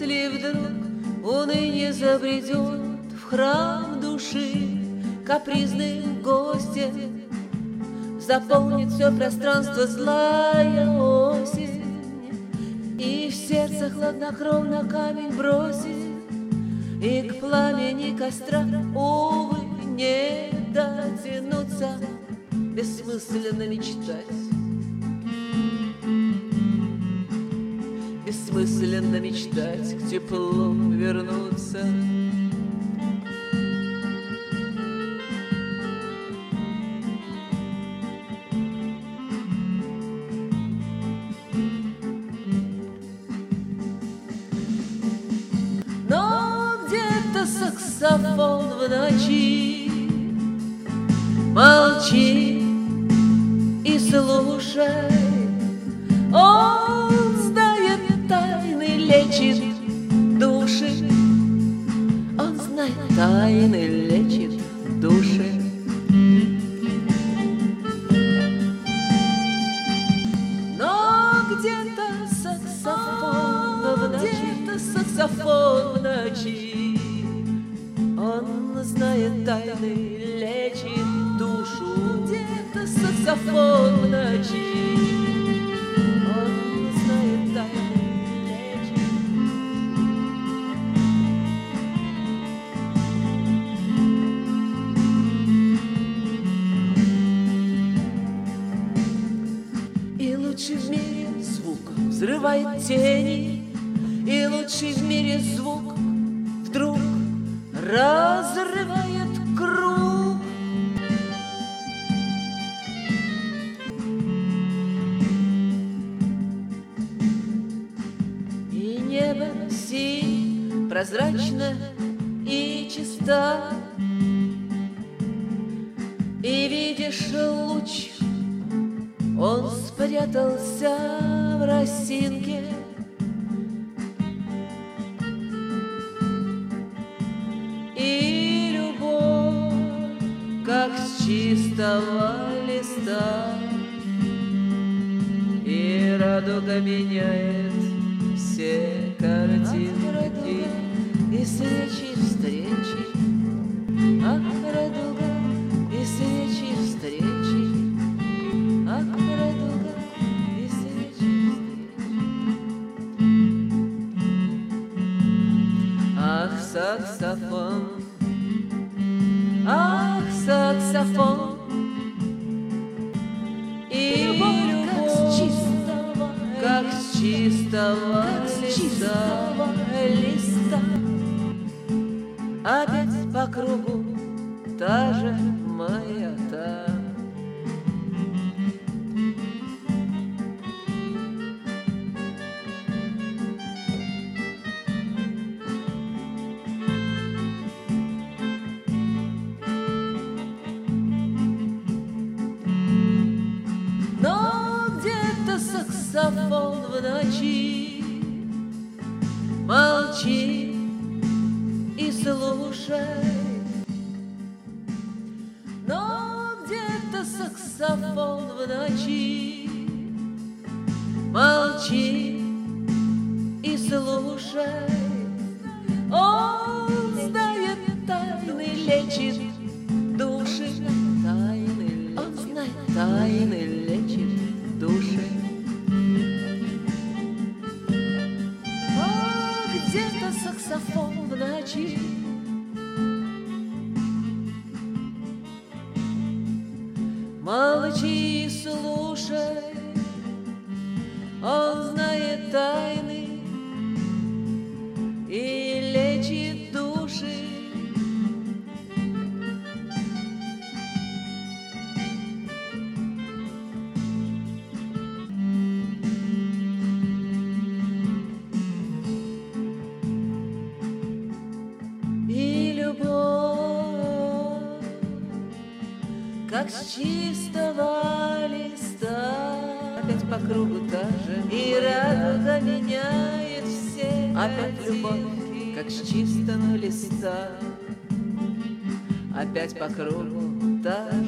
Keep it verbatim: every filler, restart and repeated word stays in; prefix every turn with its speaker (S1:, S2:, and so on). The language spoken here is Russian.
S1: Если вдруг уныние забредет в храм души, капризным гостем заполнит все пространство злая осень, и в сердце хладнокровно камень бросит, и к пламени костра, увы, не дотянуться, бессмысленно мечтать. Бессмысленно мечтать к теплу вернуться. Но где-то саксофон в ночи молчи и слушай. Он знает тайны, лечит души. Он знает тайны, лечит души. Но где-то саксофон в ночи, где-то саксофон в ночи. Он знает тайны, лечит душу. Где-то саксофон в ночи. И лучший в мире звук взрывает тени, и лучший в мире звук вдруг разрывает круг. И небо синь, прозрачно и чисто, и видишь луч, он спрятался в росинке. И любовь, как с чистого листа, и радуга меняет все картинки, и свечи встречи, ах, радуга, и свечи встречи, ах, радуга, и свечи встречи. Ах, саксофон, ах, саксофон, и любовь, как с чистого, как с чистого, как с чистого листа. Опять по кругу та же маята. Но где-то саксофон в ночи молчи и слушай. Но где-то саксофон в ночи молчи и слушай. Он знает тайны, лечит души. Тайны, он знает тайны, лечит души. А где-то саксофон в ночи молчи и слушай. Он знает тайны и лечит души. И любовь, как с чистого листа, опять по кругу та же, и радуга меняет все. Опять любовь, как с чистого листа, опять по кругу та